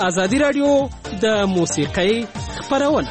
ازادي راډیو د موسیقۍ خپرونه.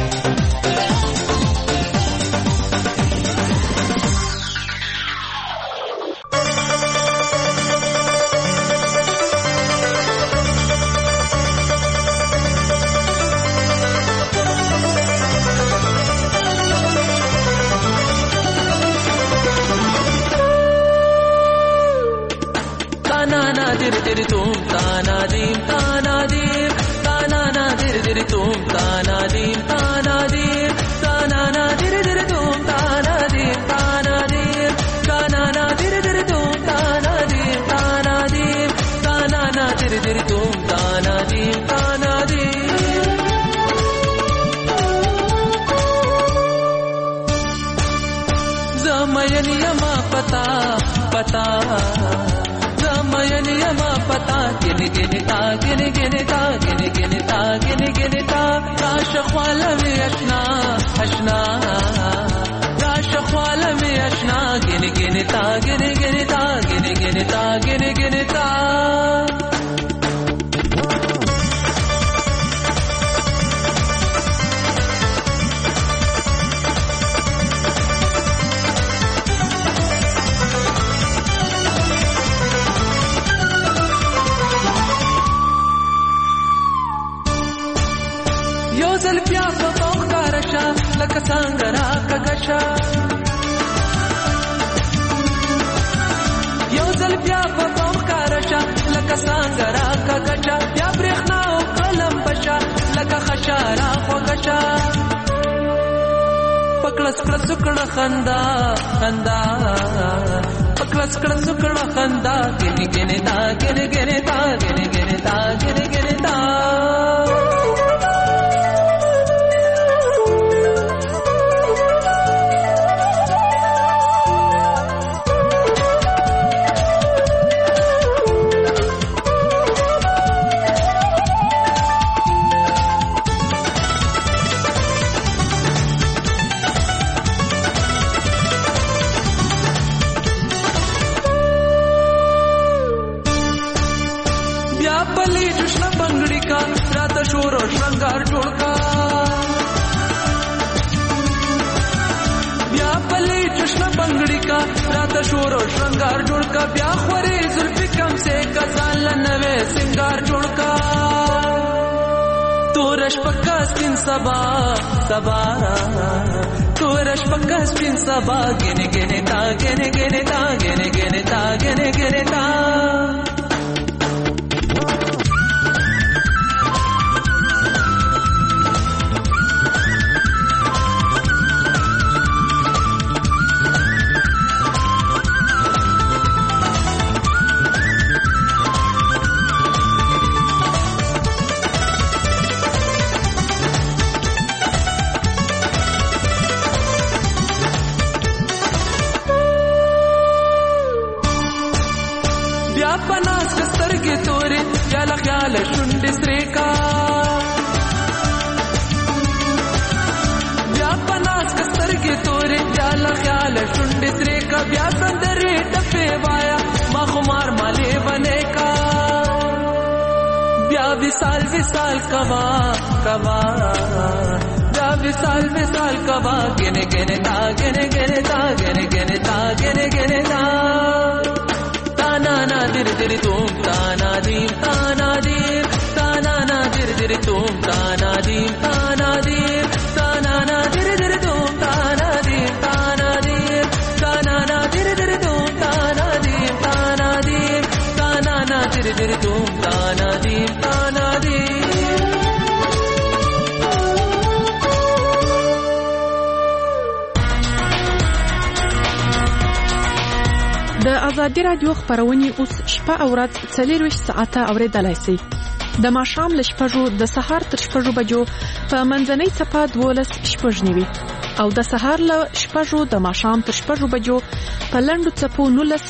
د ازادي راډیو خبرونه اوس شپه او ورځ 24 ساعته اوریدلای شئ. د ماښام له 6 د سهار تر 6 بجو په منځنۍ صفه 12:09 او د سهار له 6 د ماښام تر 6 بجو په لنډو صفو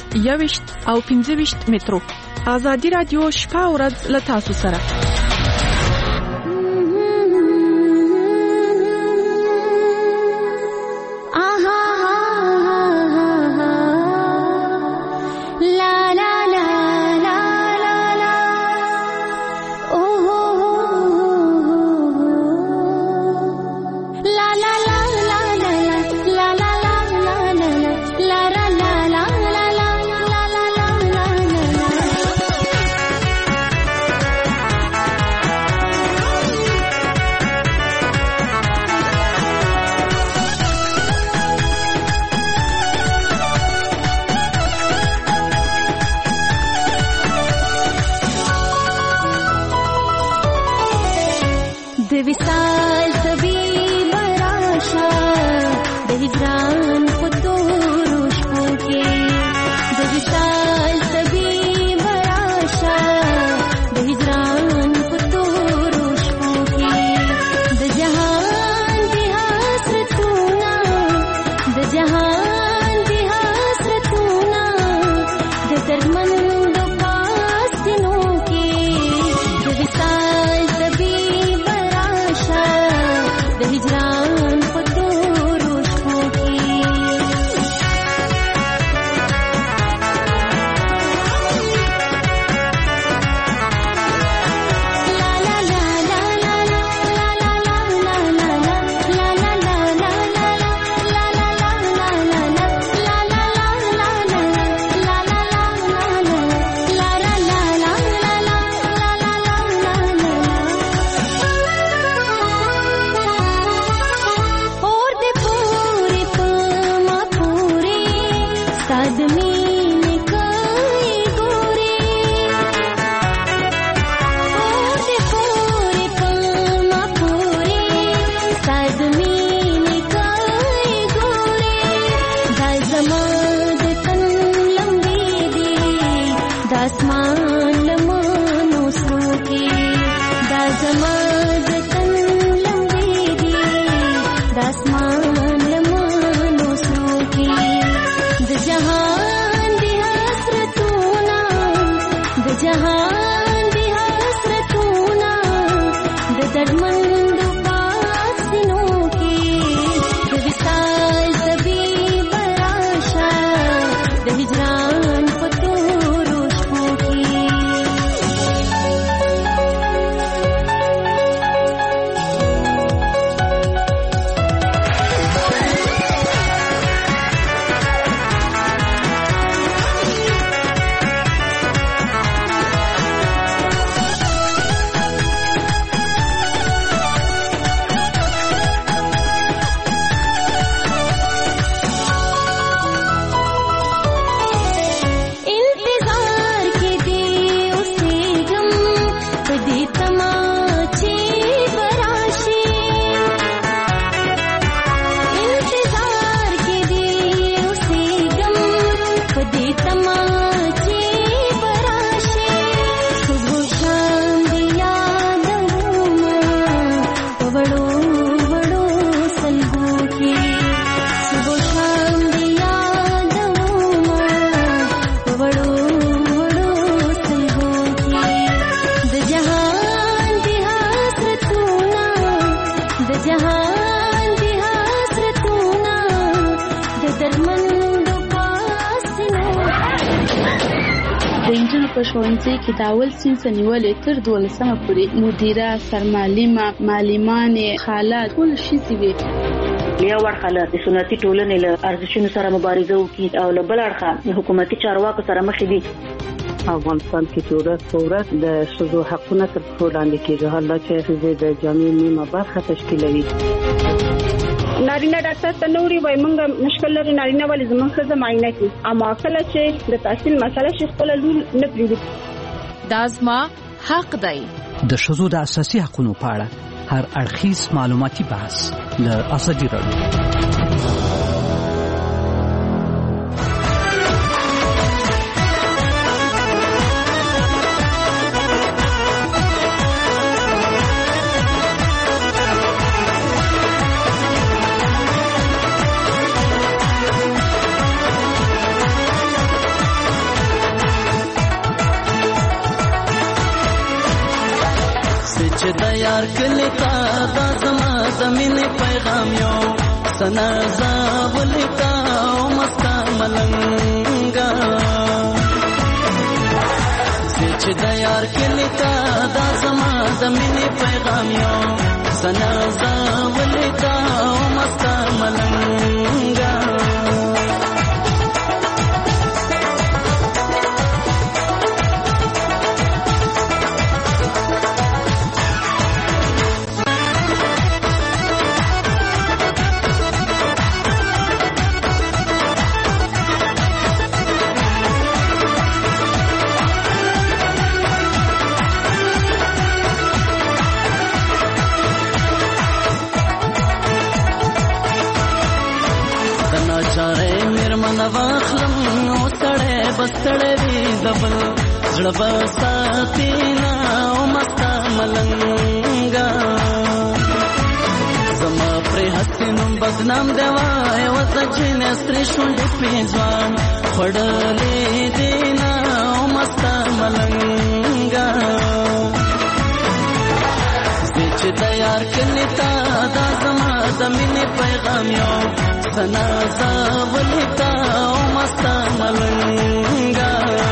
19 او 15 مترو. ازادي راډیو شپه او ورځ له تاسو سره. La la la la la la. Oh, oh, په ښوونځي کې د اول صنف نیولې تر 12مه پورې مدیره، سرمعلمه، معلمانې، خاله ټول ښځې وي. یو اړخ له سنتي ټولنې له ارزښتونو سره مبارزه وکړي او له بل اړخه حکومتي چارواکو سره مخ دي. افغانستان کې چې ورځ په ورځ د ښځو حقونه تر پښو لاندې کېږي، حالا چې ښځې د جامعې نیمه برخه تشکیلوي. نارینه ډاکټر ته نوري وای مونږ مشکل لري نارینه ولې زمونږ ښځه معاینه کوي، اما کله چې د تحصیل مسله شي خپل لور نه پریږدي. دا زما حق دی. د ښځو د اساسي حقوقو په اړه هر اړخیز معلوماتي بحث د ازادي راډیو. یار کلی تا دا زما زمین پیغام یو سنا زاولی تا او مستا ملنگا سچ دا یار کلی تا دا زما زمین پیغام یو سنا زاولی تا او مستا ملنگا ستړی وي دبل زړه به ساتي نه او مستا ملنګا زما پرې هستی نوم بدنام دی وای وته چې نسترې شونډې پې ځوان خوړلې دي نه او مستا ملنګا چې د یار کلی تا دا زما د مینې پیغام یو سنا زولې تا او مستا ملنګا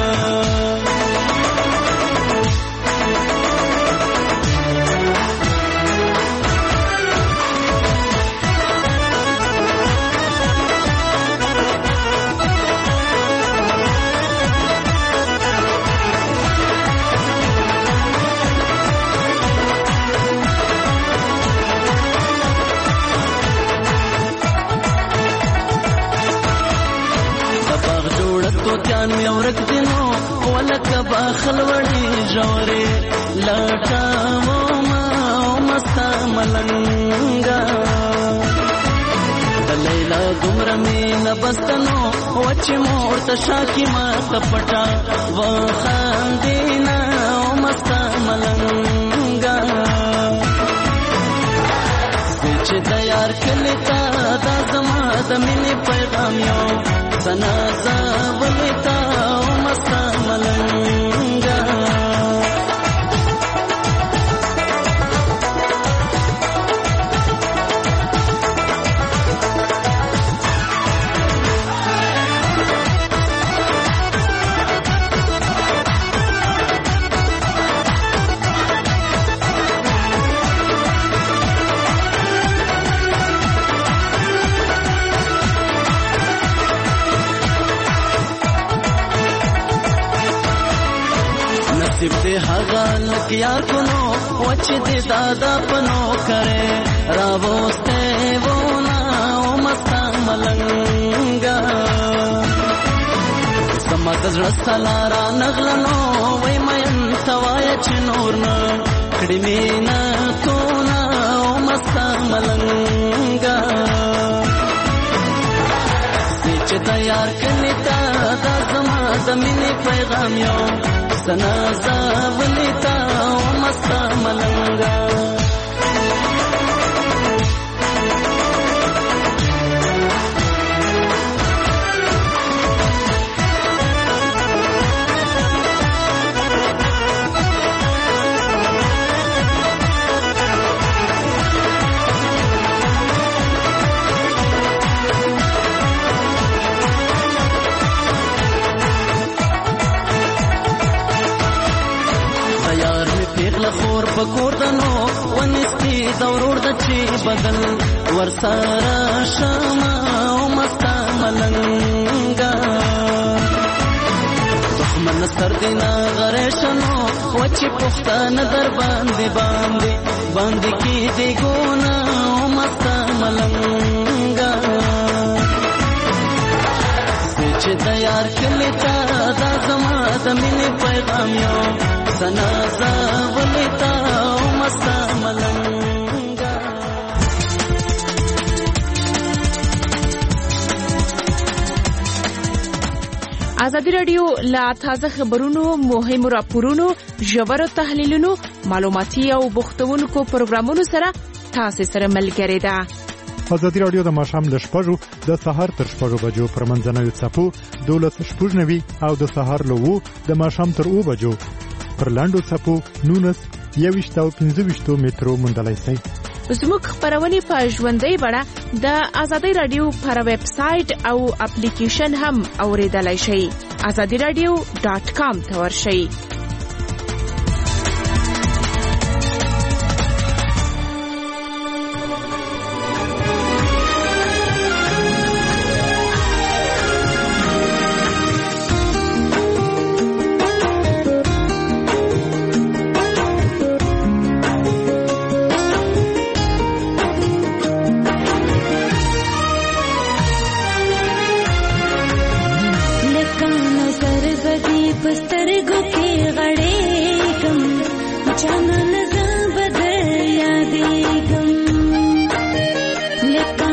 تیان می ورک دینو ولکه باخل وړي جوړې لټاو ما مستا ملنګا د لیلا دومره مینه بستنو وچې مور ته شاکي ما تپټا و خاندینا مستا ملنګا چې د یار کلی تا دا زما د مینې پیغام یو سنا زولې تا او مستا ملنګا نصیب دې هغه لکه یار کونو وچې دې دادا پنو کرے راوسته وونه او مستا ملنګا سما د زړه سلارا نغلنو وای مې توایا چې نور نه کړي مینا تو نه او مستا ملنګا چې د یار کلی تا دا زما د مینې پیغام یو سنا زولې تا او مستا ملنګا خور پکور دنو ونستی دورور د چی بدل ورسارا شما او مستا ملنګا دښمن سر دینا غریشنو وچی پختان در باندې کی دی ګونا او مستا ملنګا چې د یار کلی تا دا زما د مینې پیغام یو سنا زولې تا او مستا ملنګا ازادي رادیو لا تازه خبرونو مهم راپورونو ژور تحلیلونو معلوماتي او بوختونکو پروګرامونو سره تاسو سره ملګری ده. ازادي رادیو د ماښام له 6 د سهار تر 6 بجو پر منځنوي څپو 12:09 او د سهار له 2 د ماښام تر 2 بجو پر لاندو څپو 19:25 مترو مندلای سي. زموږ خبرونه په ژوندۍ بڼه د ازادي رادیو پر ویب سټ او اپلیکیشن هم اوریدلای شئ. azadiradio.com ته ورشئ.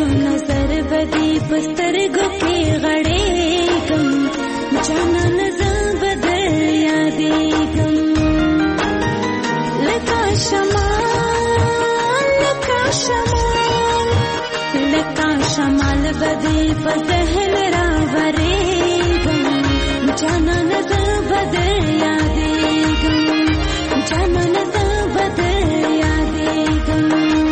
पस्तर गो के गड़े कम जाना नजर شمال بدی په ذهن راورېږم جانان زه به در یادېږم جانان زه به در یادېږم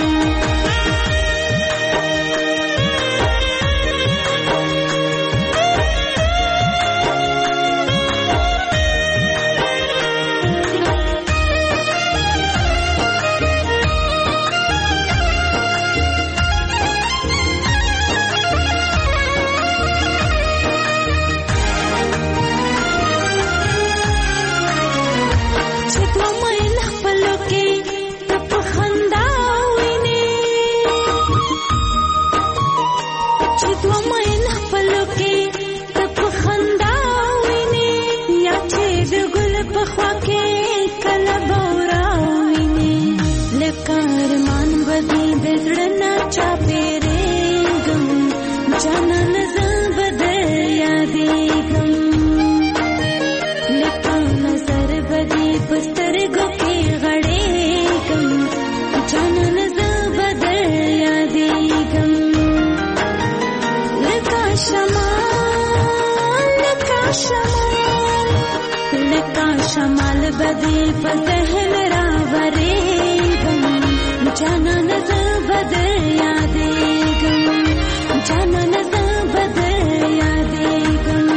شمال بدی په ذهن راورېږم جانان زه به در یادېږم جانان زه به در یادېږم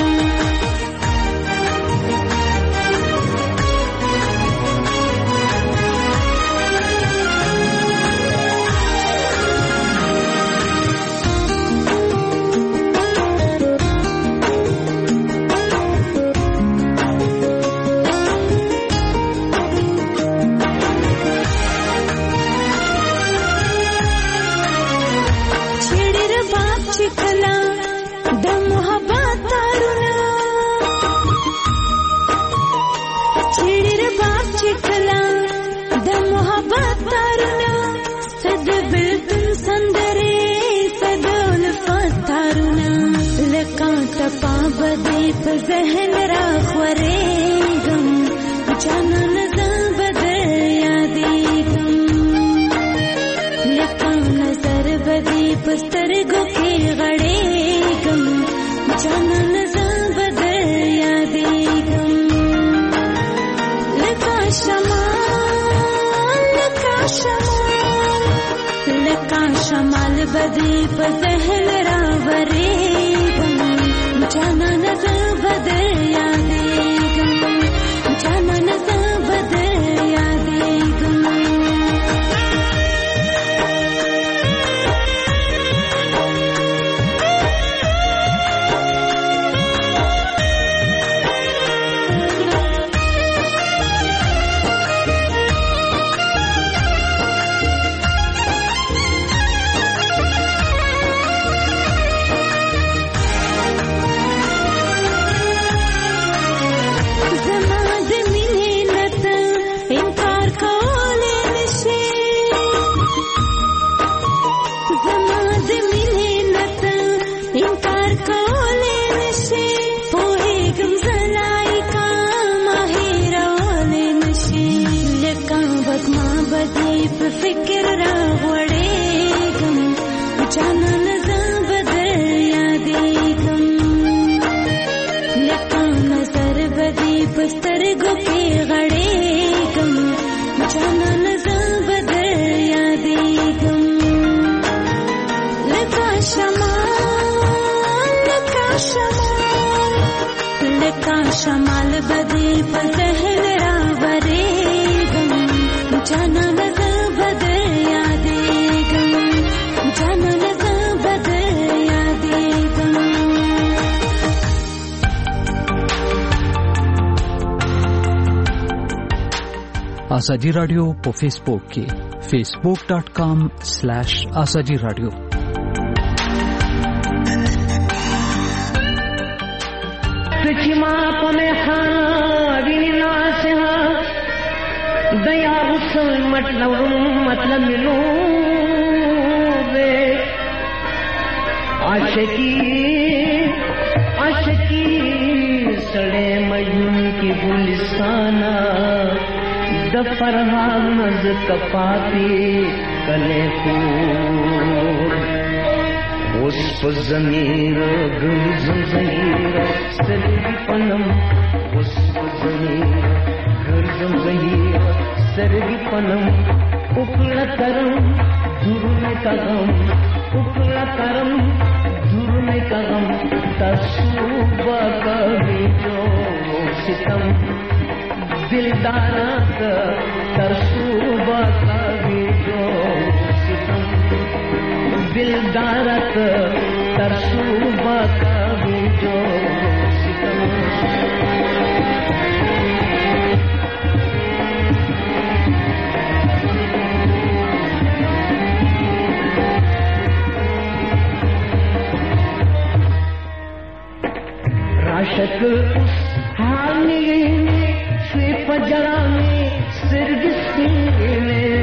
په ذهن راخورېږم جانان زه به در یادېږم لکه نظر به دې په سترګو کې غړېږم جانان زه به در یادېږم لکه شمال به دې په ذهن راورېږم جانان زه به در یادېږم جانان زه به در یادېږم فکر راغړېږم جانان زه به در یادېږم لکه نظر به دې په سترګو کې غړېږم جانان زه به در یادېږم لکه شمال به دې په ذهن راورېږم جانان زه به در یادېږم جانان زه به در یادېږم آزادی رادیو په فیسبوک کې facebook.com/azadi radio سچما پمه خاوی ناسها دیا غسل مطلب ملو وے عاشقی سڑے مجنون کی گلستانہ دفر نز کپاتی کلے کو په ضمیر ګرځم زهیر سترګې پنم اوس په ضمیر ګرځم زهیر سترګې پنم وکړه کرم جرم کا غم وکړه کرم جرم کا غم تاسو باندې جو ستم دلدارا تاسو باندې جو ستم دلدارا تاسو باندې جو ستم राशक हालने से पजरा में सिरगिस्ती में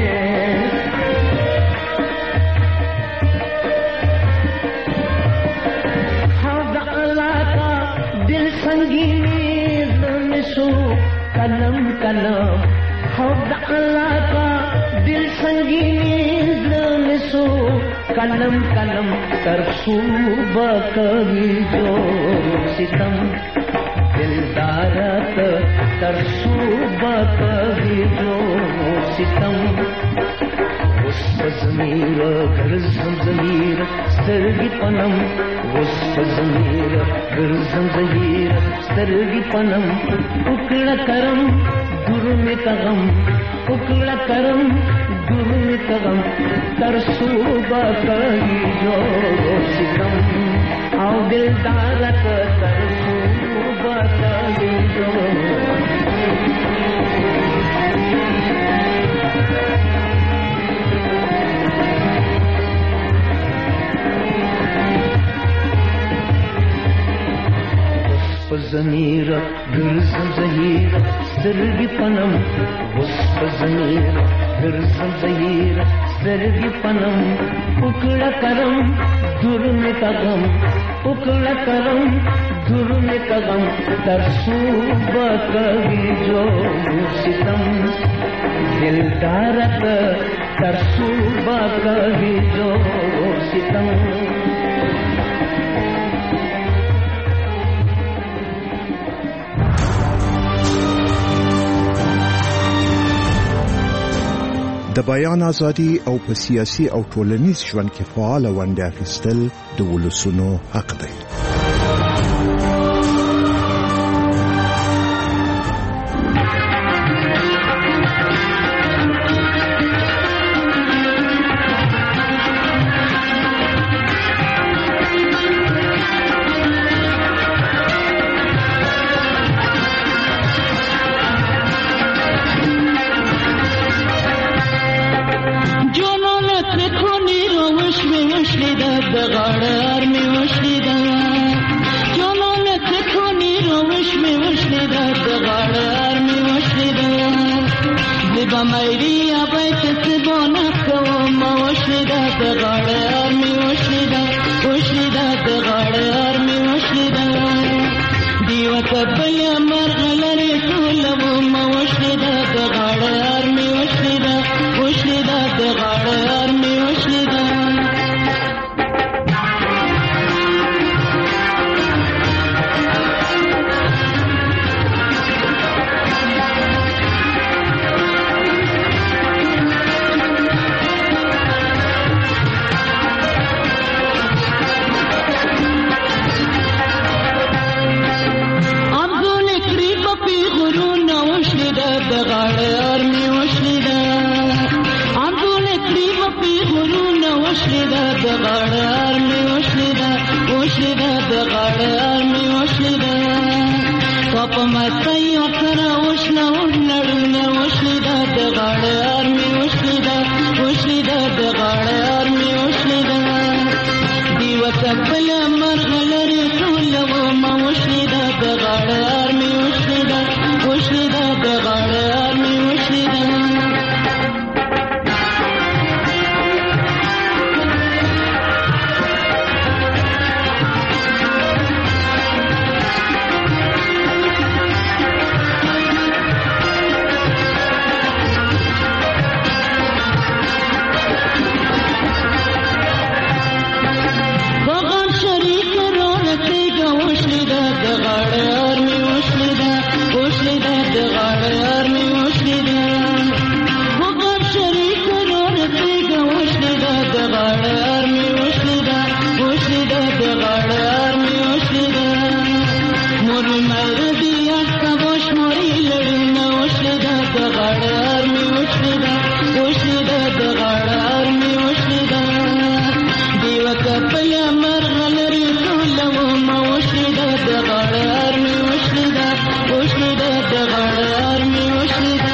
हौदा अल्लाह का दिल संगीनी सो कलम कलम हौदा अल्लाह का दिल संगीनी सो कलम कलम तरसूब कभी जो सितम दिलदारत तरसूब कभी जो सितम उस ज़मीर गर्ज़म ज़मीर सरगी पनम उस ज़मीर गर्ज़म ज़मीर सरगी पनम उकड़ा करम गुरु में कगम उकड़ा करम गुरु में कगम तरसूबा कही जो सितम आओ दिलदारत तरसूबा कही जो ज़मीर गर्ज़म ज़हीर सरगी पनम उस ज़मीर गर्ज़म ज़हीर सरगी पनम उकड़ा करम दुर में कगम उकड़ा करम दुर में कगम तरसूब कभी जो सितम दिलदारत तरसूब कभी जो सितम د بیان ازادي او په سیاسي او ټولنیز ژوند کې فعال ونډه اخیستل د ولسونو حق دی. Baba بیا مرغلري ټولو ما وشلېده د غاړه ارمي وشلېده وشلېده د غاړه ارمي وشلېده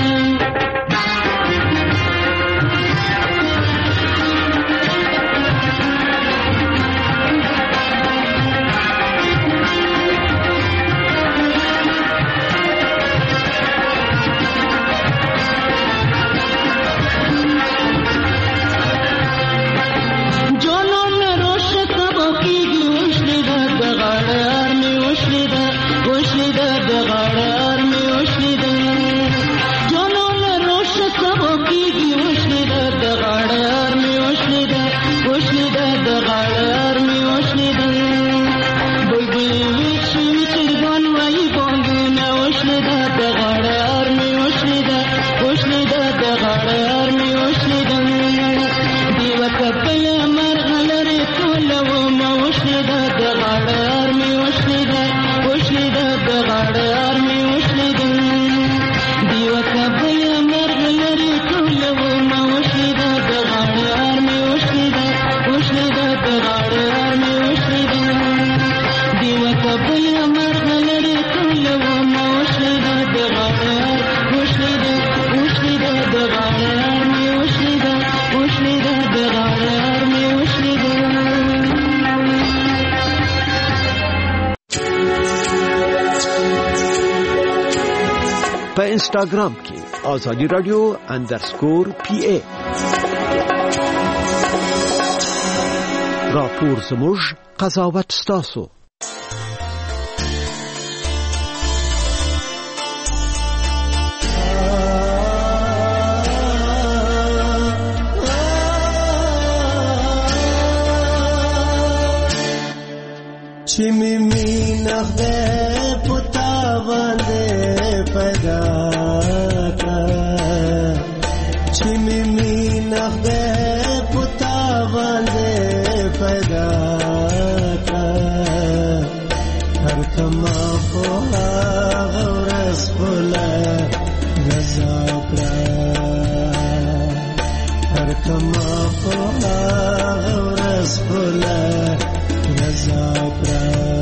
په انسټاګرام کې آزادی رادیو _PA راپور زموږ قضاوت ستاسو چې مینا ده پتا باندې پیدا کړ چې مینا ده پتا باندې پیدا کړ هر کما په غورس بوله رضا کړ هر کما په غورس بوله رضا کړ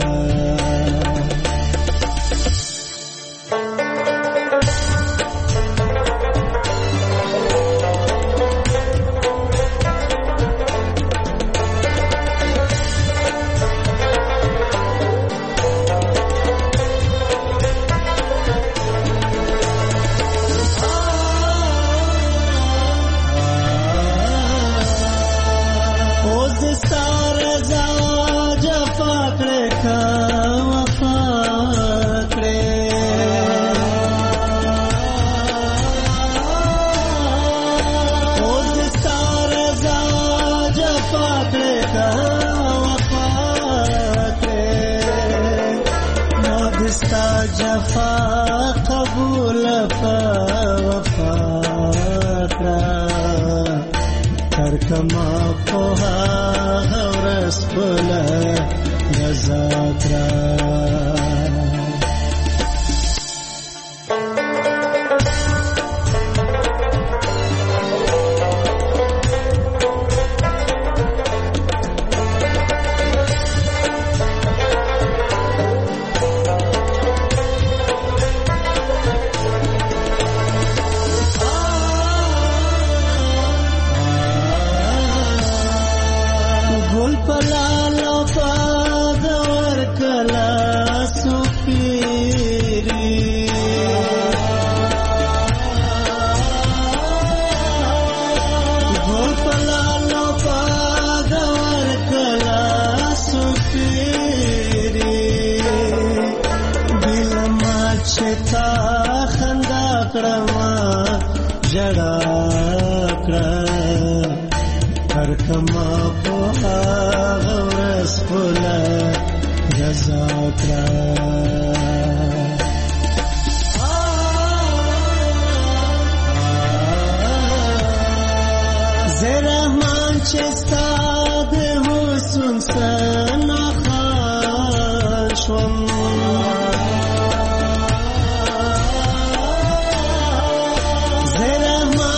جفا قبول وفا کر کما پوها غورس بوله رضا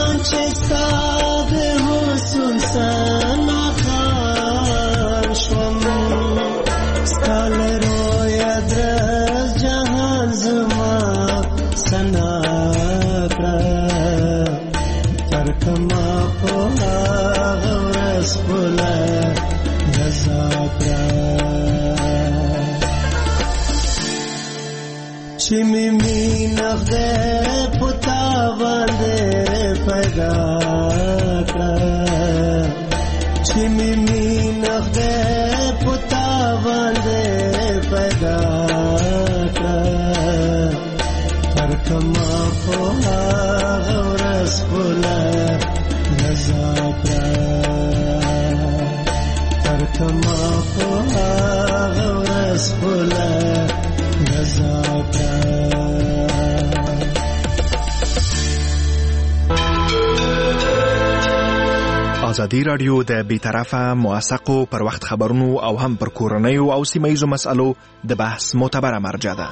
شوم چې مینه خدای پتا باندې پیدا کړه چې مینه خدای پتا باندې پیدا کړه پر کما په ورځ بوله رضا کړه پر کما په ورځ بوله رضا ازادي رادیو د بیطرفه موثقو پر وخت خبرونو او هم پر کورنیو او سیمه‌ییزو مسألو د بحث معتبره مرجع ده.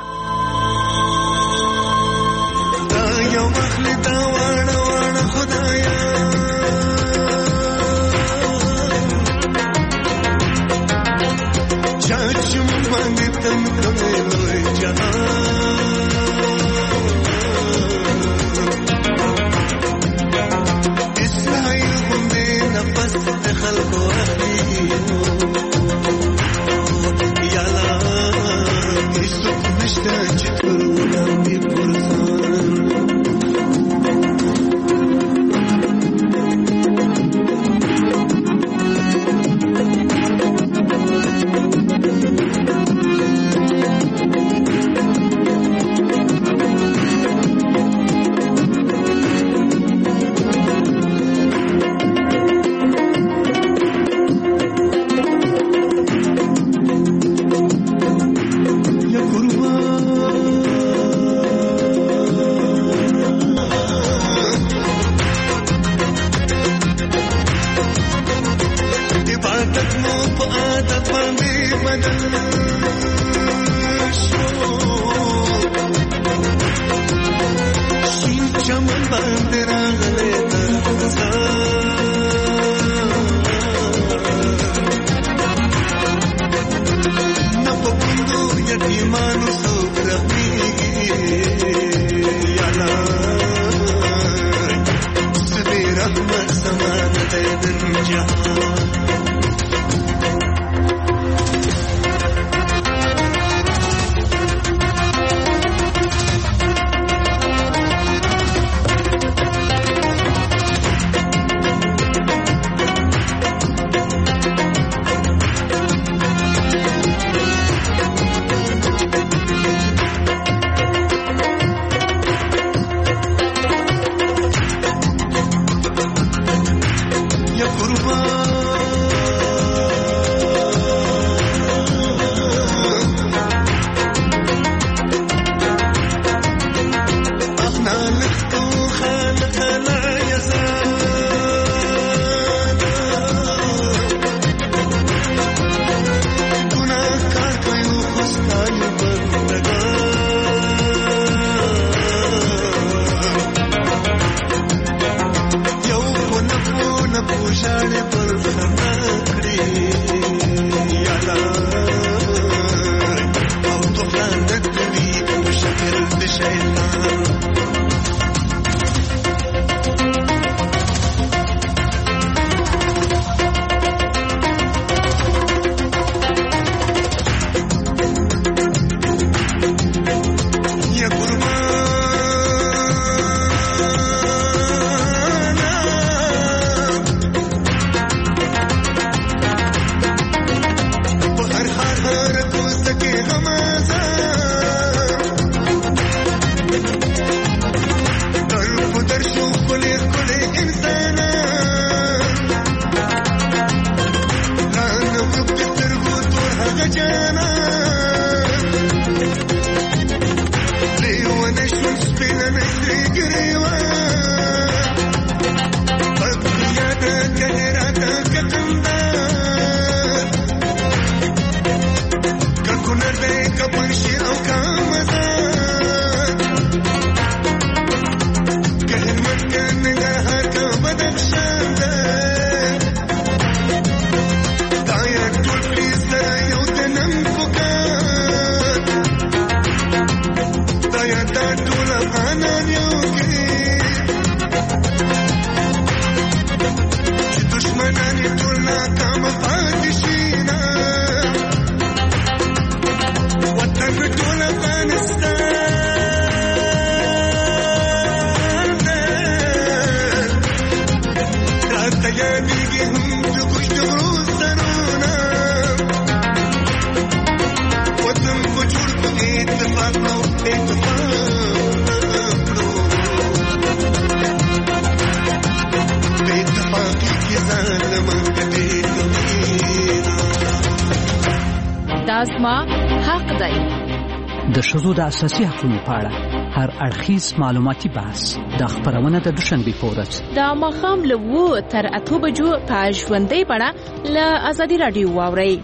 Daya da dula ana nyuki دا زما حق دی. د ښځو د اساسي حقوقو په اړه هر اړخیز معلوماتي بحث د خبرونه د دوشنبه په ورځ د ماښام له 2 تر 8 بجو په ژوندۍ بڼه له آزادي رادیو واورئ.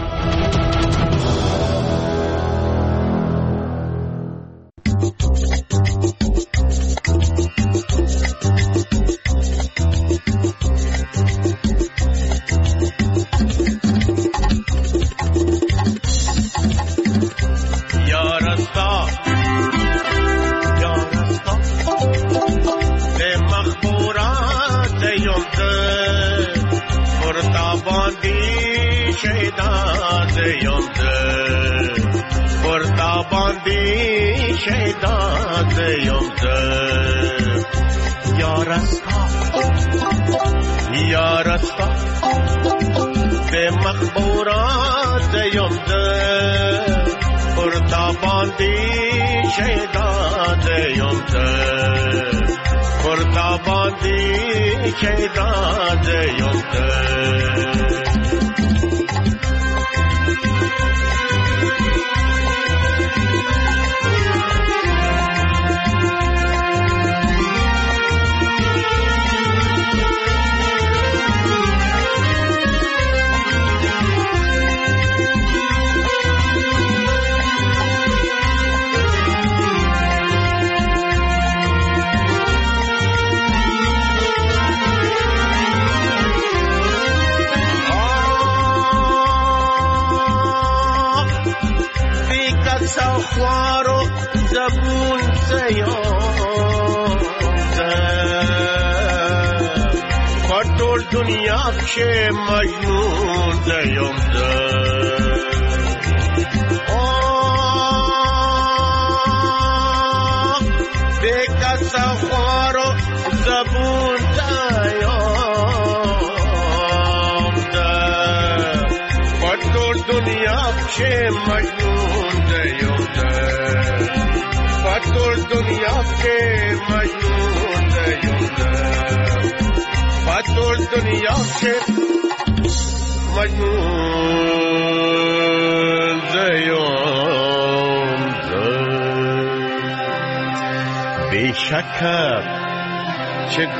چه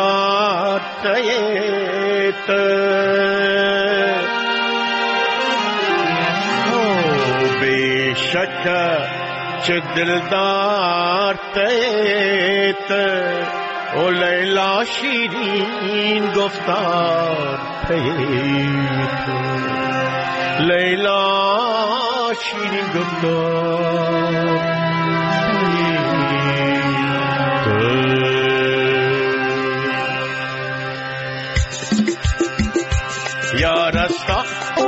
دلدار تیت بیشک چه دلدار تیت او لیلا شیرین گفتار تیت لیلا شیرین گفتار یا رستا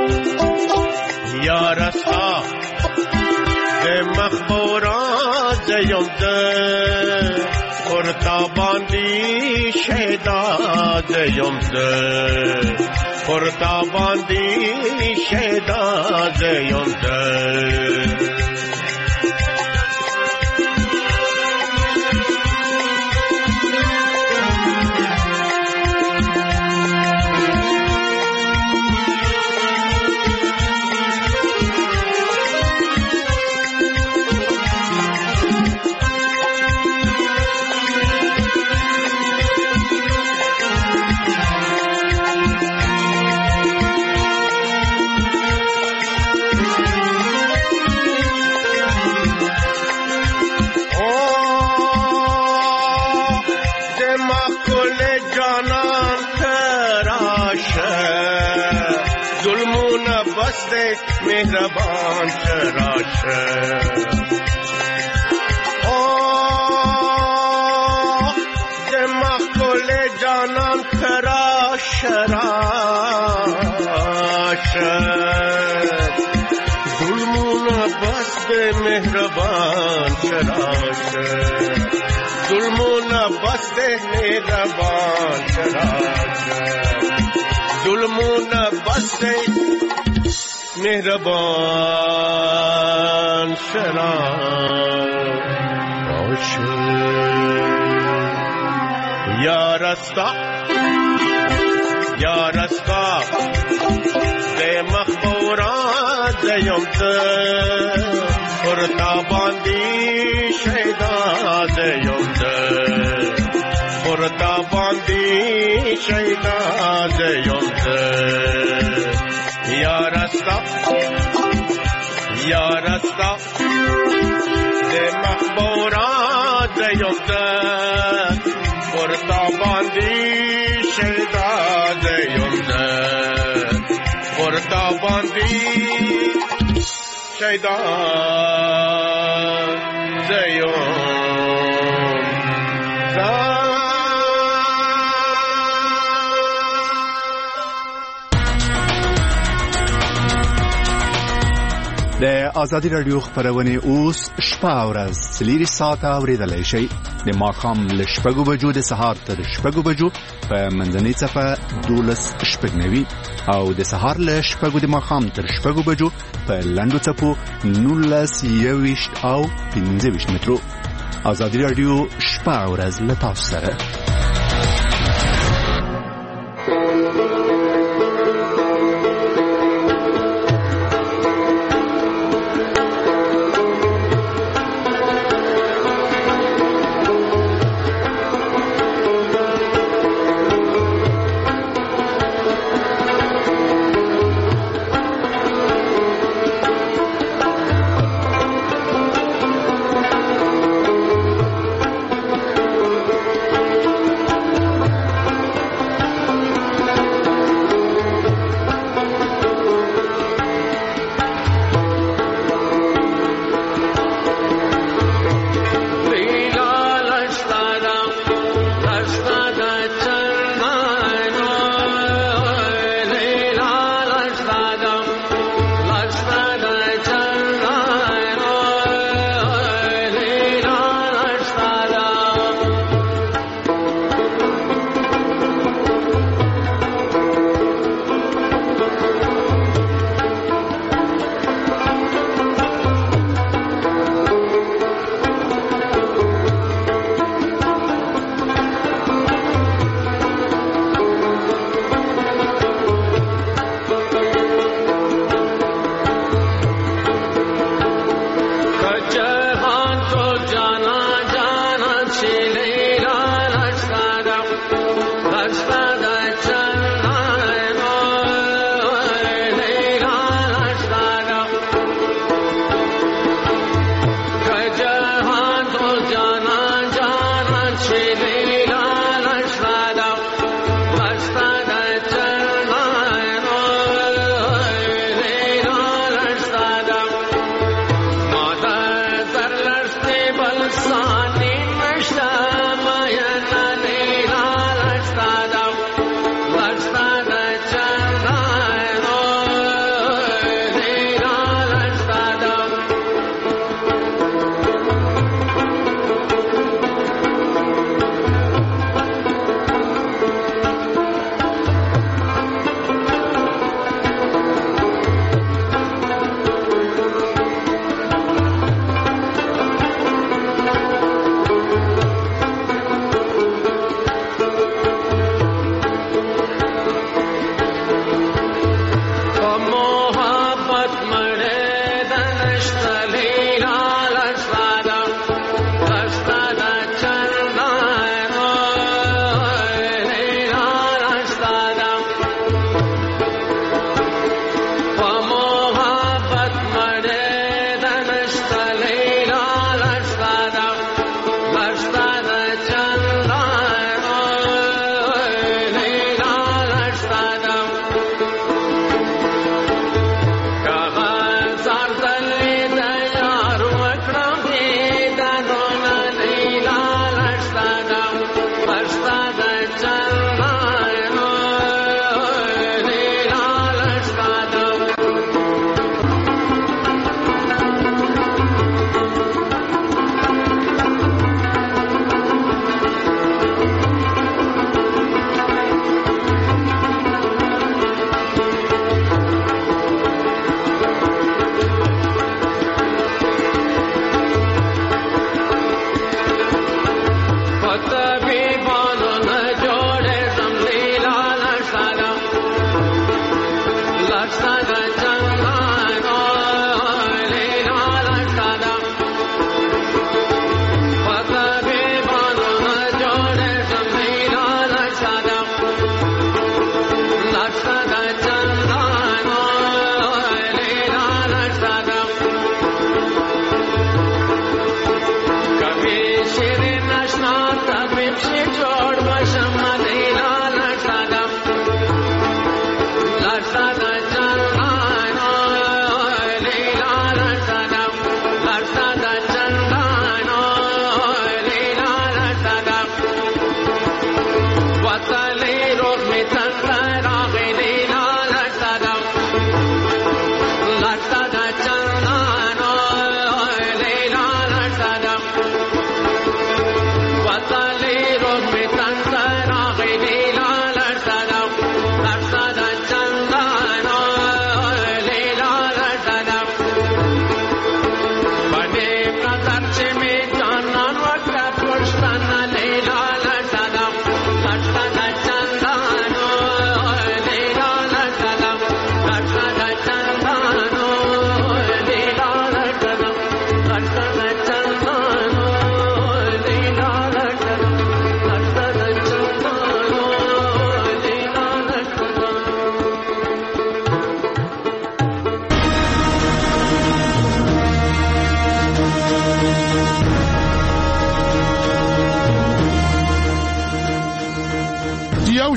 ده مخبورا زیم ده پرتاباندی شیدا زیم ده پرتاباندی شیدا زیم ده مهربان تراش آه دماغ کل جانان تراش راش ظلمون بست مهربان تراش ظلمون بست مهربان تراش ظلمون بست مهربان شراش یا رستا ده مخبورات زیم ورتا باندې شیدا زیم ورتا باندې شیدا زیم یا رستا د مخبورا زیم ورتا باندې شیدا زیم ورتا باندې شیدا زیم د ازادي رادیو خبرونه اوس شپه او ورځ 3 ساعته اوریدلای شي د ماښام له 6 بجو د سهار تر 6 بجو په منځنۍ صفه 12:90 او د سهار له 6 د ماښام تر 6 بجو په لنډو صفو 19:20 او 15 مترو. ازادي رادیو شپه او ورځ له تاسو سره.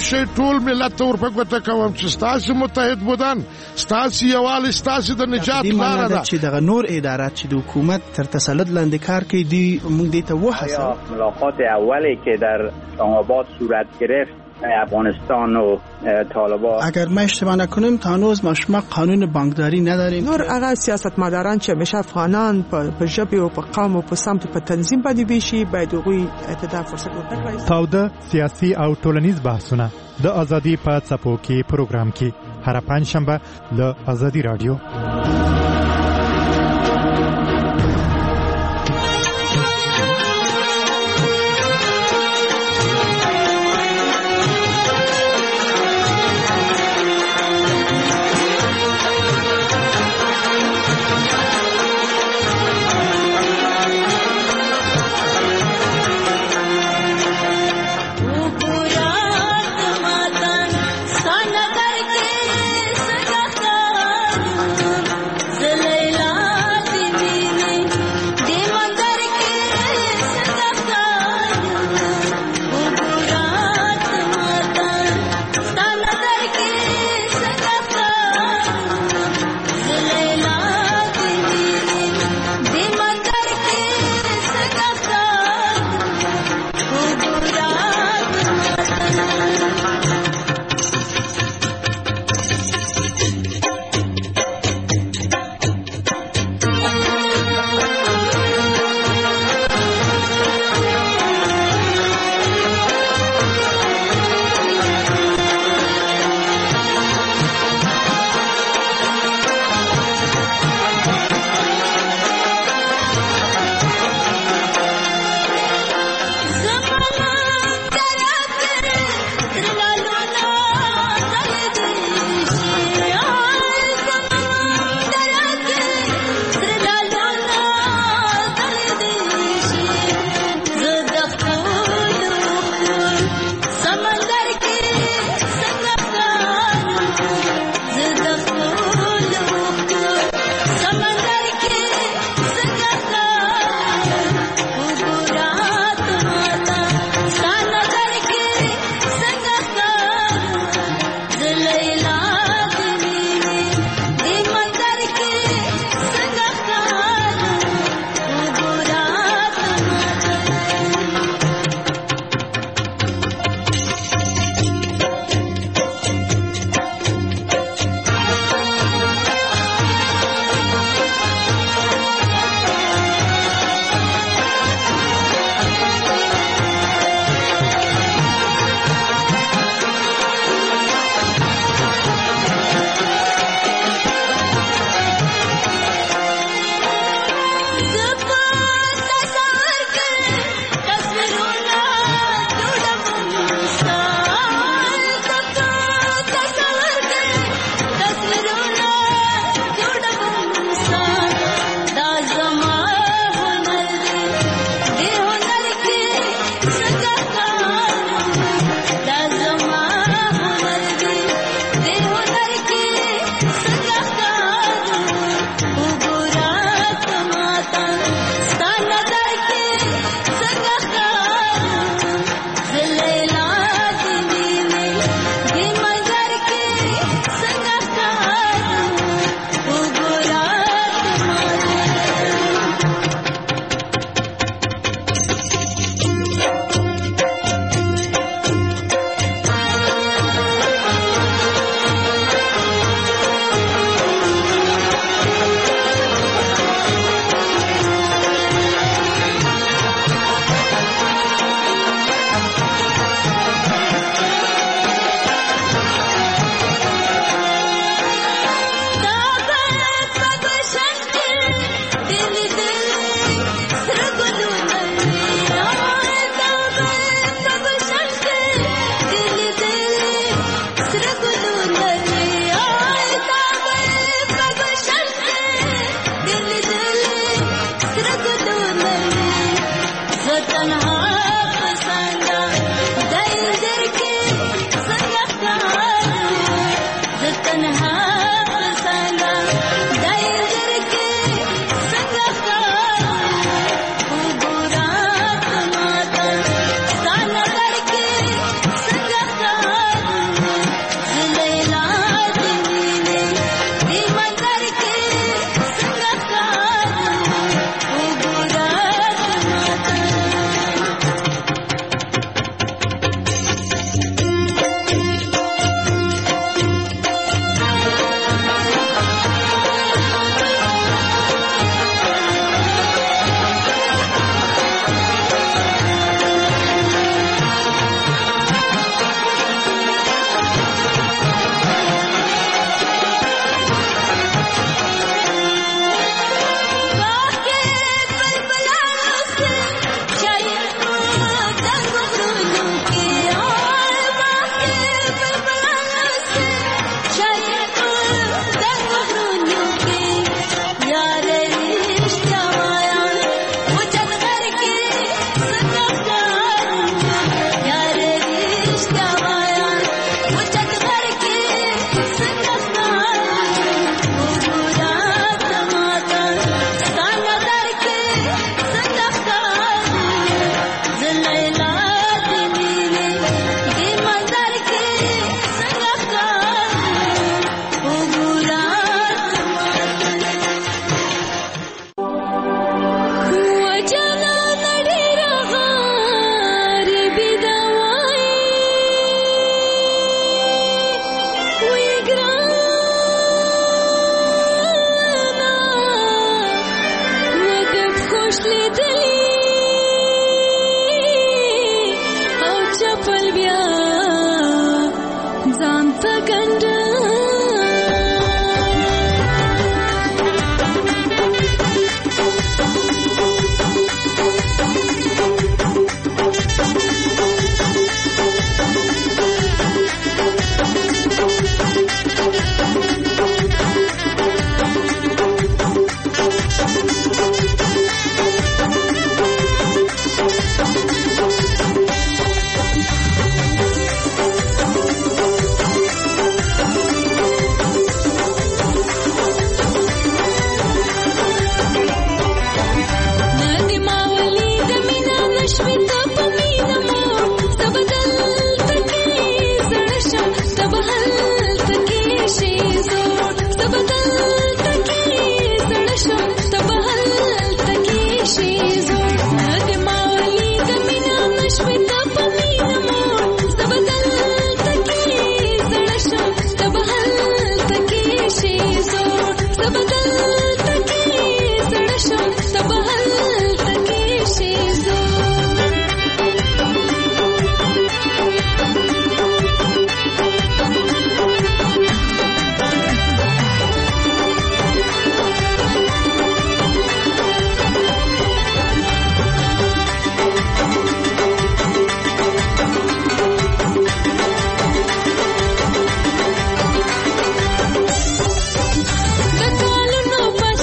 شي ټول ملت ورپکوته کوم چې ستاسو متحد بودن ستاسو یوال ستاسو د نجات لاره ده چې دغه نور ادارات چې د حکومت تر تسلط لاندې کار کوي دی موږ دې ته وحسن ملاقات اولی که در آباد صورت گرفت افغانستان و طالبان اگر ما اشتباه نکنیم تا هنوز ما قانون بانکداری نداریم نور هغه سیاستمداران چې همیشه افغانان په ژبه او په قوم او په سمت په تنظیم باندې بيشي باید هغوی ته فرصت ورکړي. تاوده سیاسي او ټولنیز بحثونه د ازادي په څپو کې پروګرام کې هر پنځشنبه له ازادي رادیو.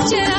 چې